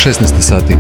16 sati.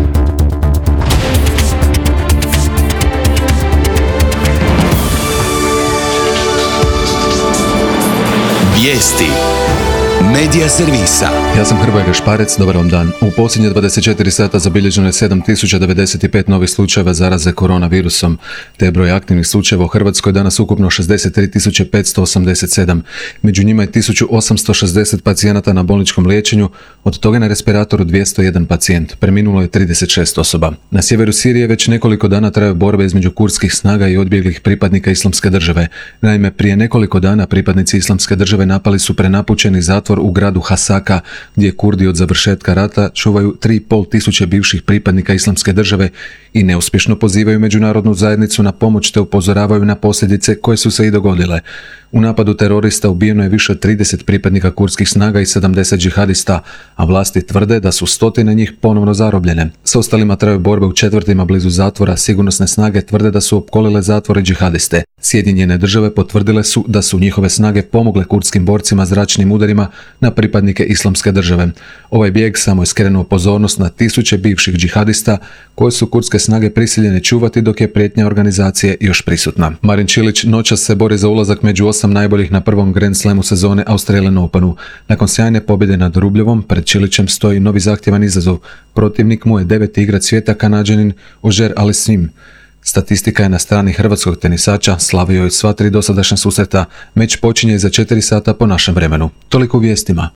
Vijesti Medija servisa. Ja sam Hrvoje Gašparec, dobar vam dan. U posljednje 24 sata zabilježeno je 7095 novih slučajeva zaraze koronavirusom, te je broj aktivnih slučajeva u Hrvatskoj danas ukupno 63.587. Među njima je 1860 pacijenata na bolničkom liječenju, od toga na respiratoru 201 pacijent. Preminulo je 36 osoba. Na sjeveru Sirije već nekoliko dana traju borbe između kurdskih snaga i odbjeglih pripadnika Islamske države. Naime, prije nekoliko dana pripadnici Islamske države napali su prenapučeni zatvor u gradu Hasaka, gdje Kurdi od završetka rata čuvaju 3.500 bivših pripadnika Islamske države i neuspješno pozivaju međunarodnu zajednicu na pomoć te upozoravaju na posljedice koje su se i dogodile. U napadu terorista ubijeno je više od 30 pripadnika kurdskih snaga i 70 džihadista, a vlasti tvrde da su stotine njih ponovno zarobljene. S ostalima traju borbe u četvrtima blizu zatvora, sigurnosne snage tvrde da su opkolile zatvore džihadiste. Sjedinjene države potvrdile su da su njihove snage pomogle kurdskim borcima zračnim udarima na pripadnike Islamske države. Ovaj bijeg samo je skrenuo pozornost na tisuće bivših džihadista koje su kurdske snage prisiljene čuvati dok je prijetnja organizacije još prisutna. Marin Čilić noćas se bori za ulazak među 8 najboljih na prvom Grand Slamu sezone Australian Openu. Nakon sjajne pobjede nad Rubljevom, pred Čilićem stoji novi zahtjevan izazov. Protivnik mu je 9. igrač svijeta, Kanađanin Auger Aliassime. Statistika je na strani hrvatskog tenisača, slavio je sva 3 dosadašnja susreta. Meč počinje za 4 sata po našem vremenu. Toliko u vijestima.